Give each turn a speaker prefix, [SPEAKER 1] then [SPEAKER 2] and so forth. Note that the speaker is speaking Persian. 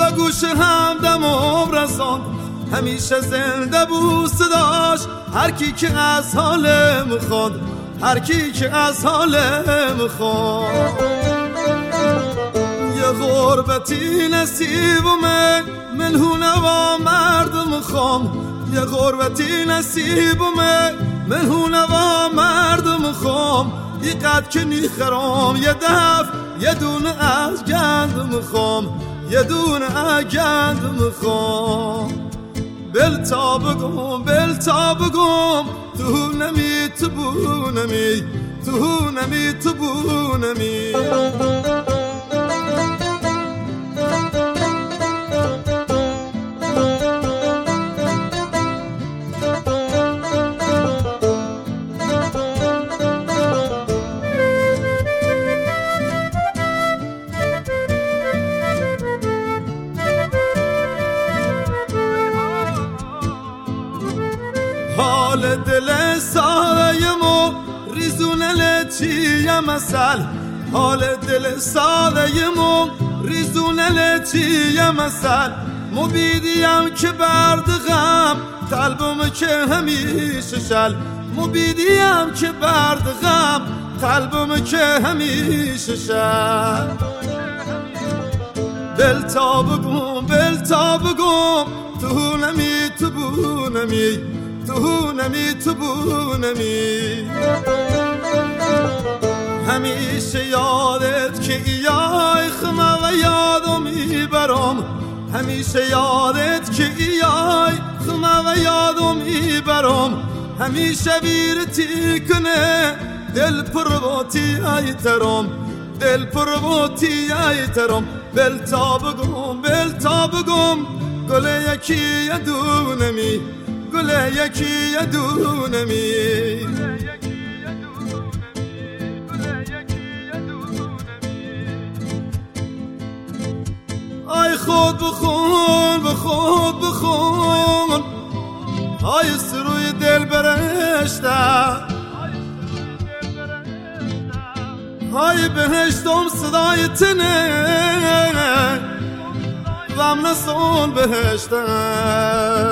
[SPEAKER 1] به گوش همدمم رساند، همیشه زنده بود صداش هر کی که از حالم خواند، هر کی که از حالم خواند. یه غربتی نصیبمه ملهونه و مردم خوام، یه غربتی نصیبمه ملهونه و مردم خوام. اینقدر که نیخرام یه دف یه دونه از گندم خوام، یه دونه از گندم خوام. بل تا بگم بل تا بگم تو نمی تو بو نمی، تو نمی تو بو نمی. حال دل ساده مو ریزونه لچی مثل، حال دل ساده مو ریزونه لچی مثل. مبیدیم که برد غم قلبم که همیشه شل، مبیدیم که برد غم قلبم که همیشه شل. بل تا بگم بل تا بگم تو نمی تو بو نمی، تو نمی تو بو نمی. همیشه یادت که ایای خمه و یادو میبرم، همیشه یادت که ایای خمه و یادو میبرم. همیشه ویرتی کنه دل پرواتی ای ترم، دل پرواتی ای ترم. بل تا بگم بل تا بگم گل یکی دونمی، گل یکی دونمی. آی خود بخون به خود بخون، آی سروی دل برشته، آی بهشتم صدای تنه غم نسون بهشته.